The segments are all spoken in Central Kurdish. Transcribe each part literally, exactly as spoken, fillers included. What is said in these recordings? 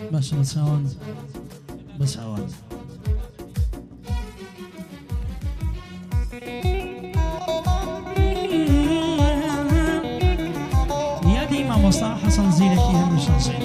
باشە بە چاوان بە چاوان یادی مامۆستا حەسەن زیرەکی هەمیشەنجێ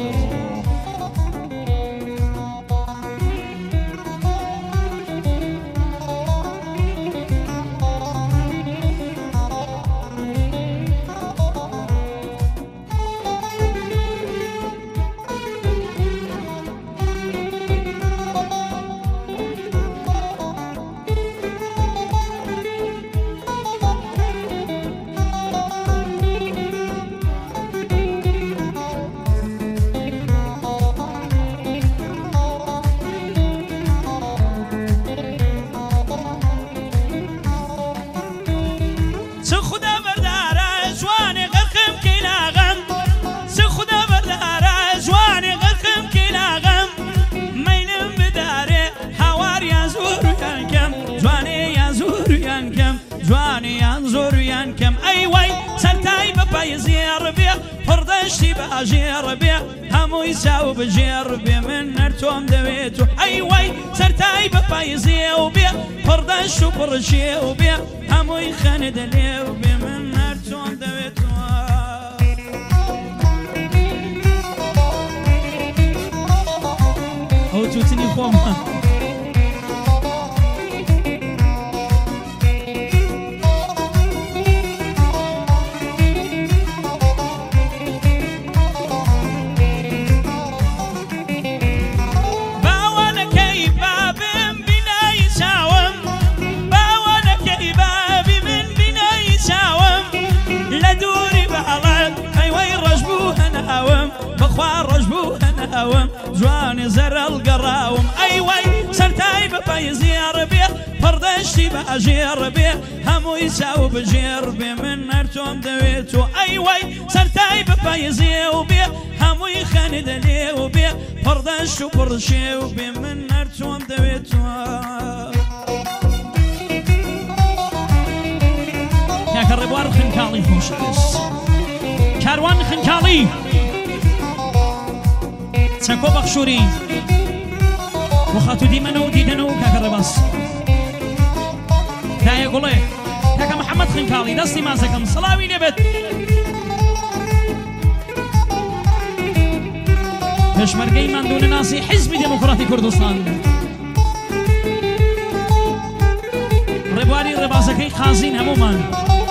پڕدەشتی بەژێڕ بێ هەمووی چاو بژێڕ بێ من نەرتۆم دەوێت و ئەیوەی سەرتای بەپایزێ و بێ پڕدەشت و پڕشێ و بێ هەمووی خەنە دەلێ و بێ من نەرتۆم دەوێت ئەو تووتنی خۆمە جوانێ زەرەڵ گەڕاوم ئەیوەی سەرتای بەپایزێڕ بێ پڕدەشتی بەژێڕ بێ هەمووی چاو بژێڕ بێ من نەرتۆم دەوێت و ئەیوەی سەرتای بەپایزێ و بێ هەمووی خەنە دەلێ و بێ پڕدەشت و پڕشێ و بێ من نەرتۆم دەوێت کاکە ڕێبوار خنکاڵی خۆشەویست کاروان خنکاڵی چەکۆ بەخشووری بۆ خاتو دیمەنە و دیدەنە و کاکە ڕێباز دایە گوڵێ کاکە محەممەد خنکاڵی دەستی مازەکەم سڵاوی لێبێت پێشمەرگەی ماندوونە ناسی حیزبی دموکراتی کوردستان ڕێبواری ڕێبازەکەی خازین هەمومان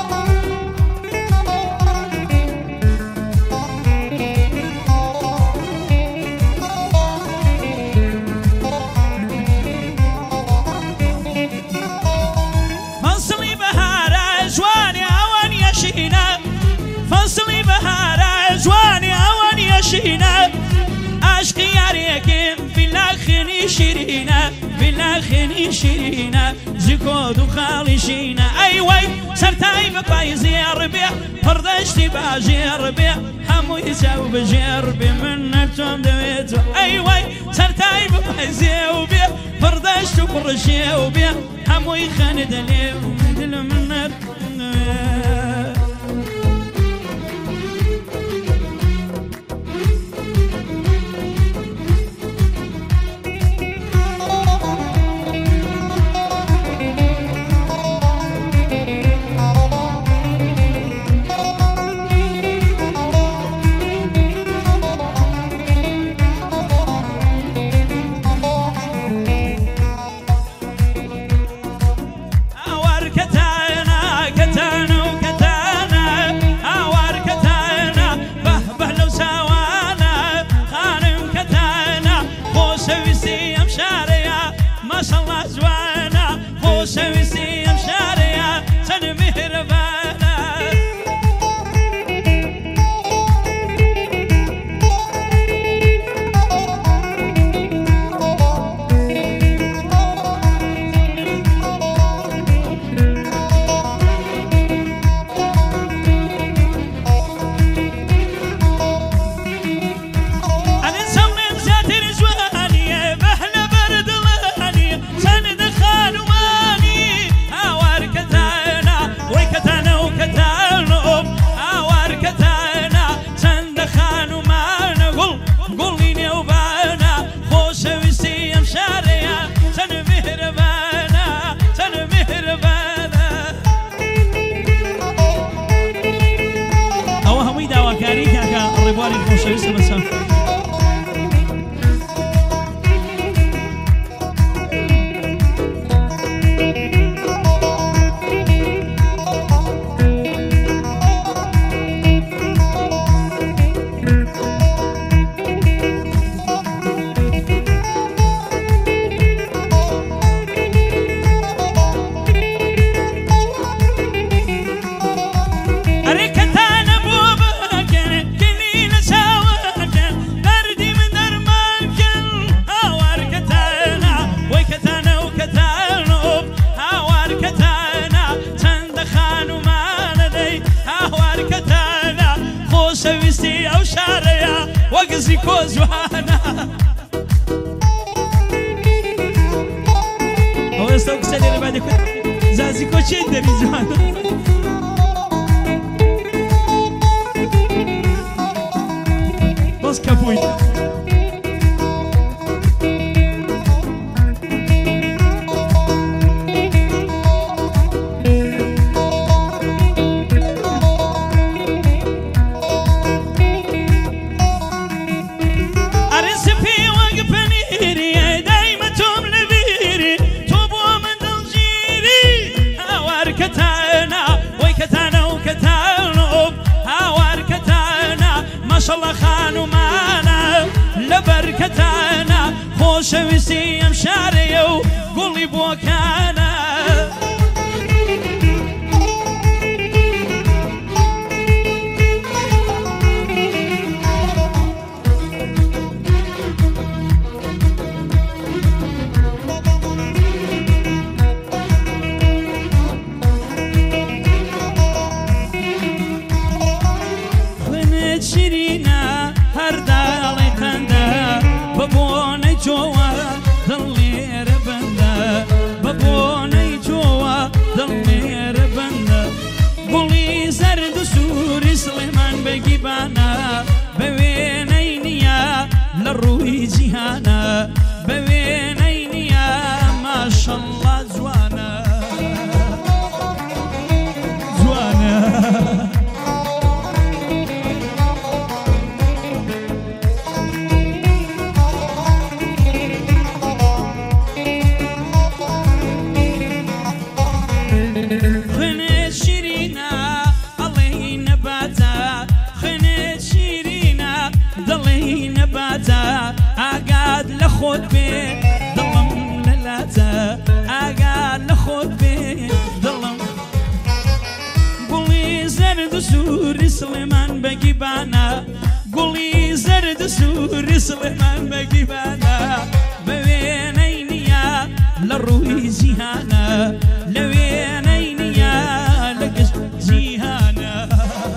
عشقی یاریکم بیلاخنی شیرینه بیلاخنی شیرینه زیکود و خالیشینه ایوای سرتای بپایزێڕ بێ پڕدەشتی بەژێڕ بێ هەمووی چاو بژێڕ بێ من نەرتۆم دەوێت و ئەیوای سەرتای بپایزێ و بێ پڕدەشت و پڕشێ و بێ هەمووی خەنە دەلێ و دل من نەرتۆم دەوێت كتانا كتانا وكتانا ڕێبواری خۆشەویستە بەسەر وەگزی کۆ جوانە ئەو ئێستا و کسە لێرە بادێ کوت زازی کۆ چێ دەری جوانە بەس کەپووی ماشەڵڵا خانومانە لە بەرکەتانە خۆشەویستی ئەم شارەیە و گوڵی بۆکانە لروي جهانا بوينيني يا ما شاء الله زوانا زوانا خنت شيرينا الله نباتا خنت شيرينا ضلي نباتا أقعد لخد بي ضلم للاتا أقعد لخد بي ضلم قولي زرد سوري سليمان بجيبانا قولي زرد سوري سليمان بجيبانا بوينيني يا لروي جهانا لوينيني يا لقش جهانا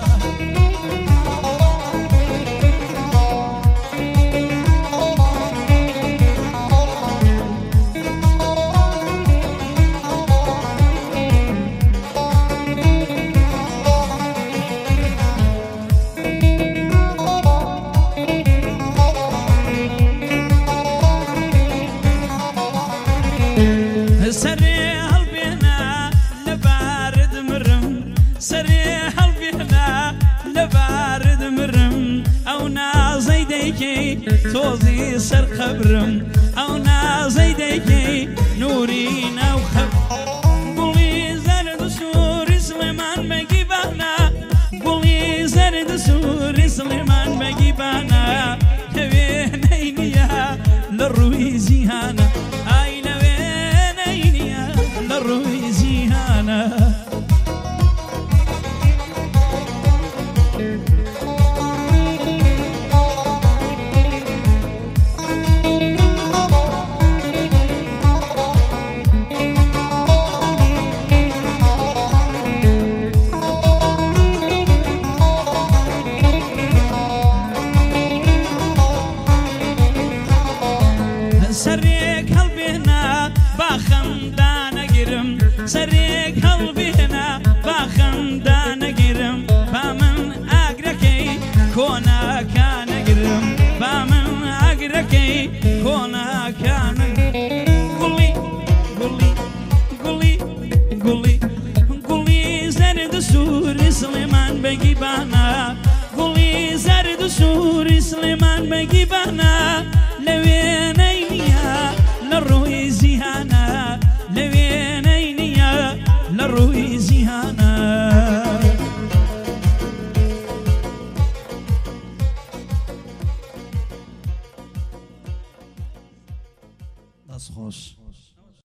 توزي سر خبرم او نازي ديكي نورينا وخب قولي زرد سوري سليمان بجيبانا قولي زرد سوري سليمان بجيبانا لوينيني يا لروي جهانا اي لوينيني يا لروي جهانا سريك هلبينا باخم دانا جرم سريك هلبينا باخم دانا جرم بامن اقركي كونا كان جرم بامن اقركي كونا كان قولي قولي قولي قولي قولي زرد سوري سليمان بجيبانا قولي زرد سوري دڵێمان بەگی بەنا